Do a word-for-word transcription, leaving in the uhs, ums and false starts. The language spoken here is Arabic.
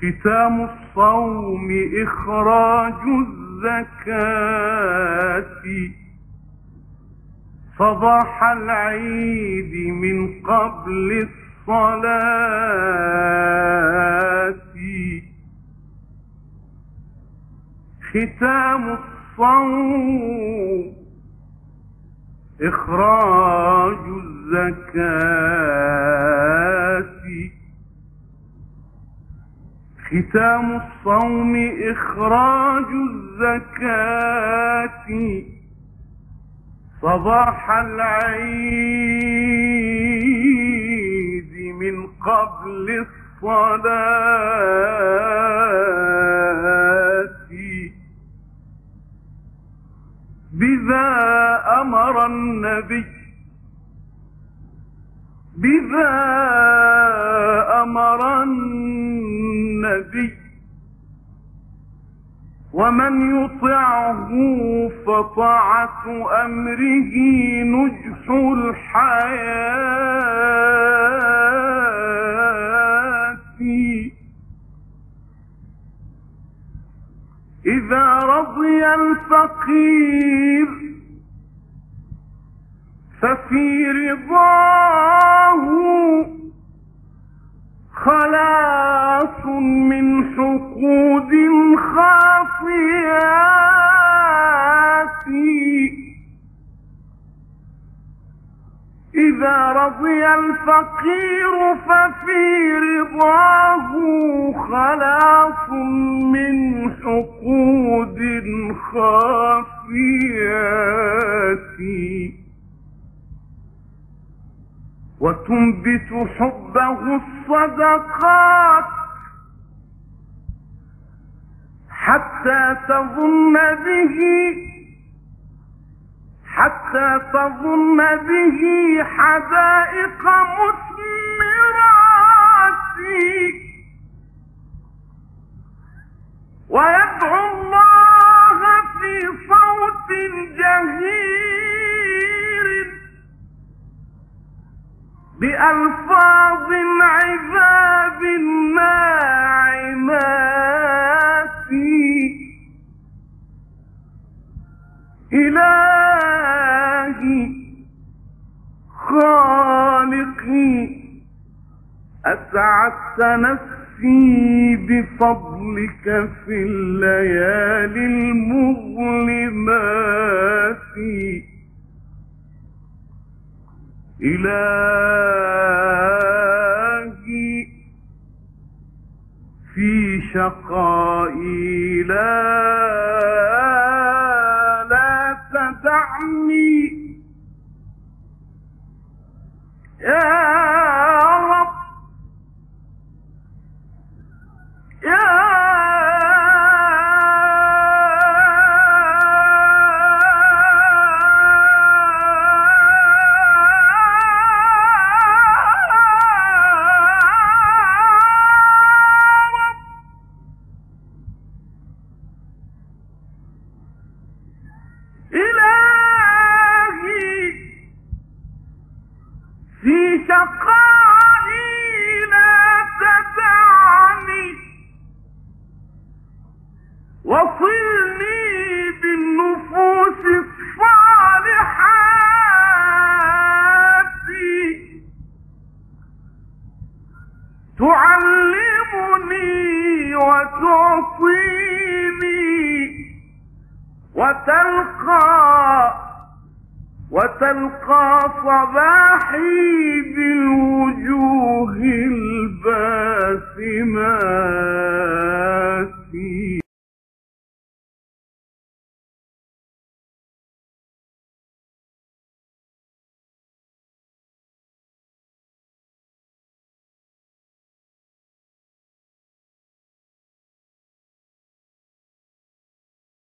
ختام الصوم إخراج الزكاة صباح العيد من قبل الصلاة. ختام الصوم إخراج الزكاة ختام الصوم إخراج الزكاة صباح العيد من قبل الصلاة. بذا أمر النبي بذا أمر النبي ومن يطعه فطاعة أمره نجح الحياة. إذا رضي الفقير ففي رضاه خلاص من حقود خافيات. إذا رضي الفقير ففي رضاه خلاص من حقود خافيات. وتنبت حبه الصدقات حتى تظن به حتى تظن به حدائق مثمرات. ويدعو الله في صوت جهير بألفاظ عذاب ناعمات. إلهي خالقي أسعدت نفسي بفضلك في الليالي المظلمات. إلهي في شقائي لا لا تدعني يا رب يا وصلني بالنفوس الصالحات تعلمني وتعطيني وتلقى وتلقى صباحي بالوجوه الباسمات.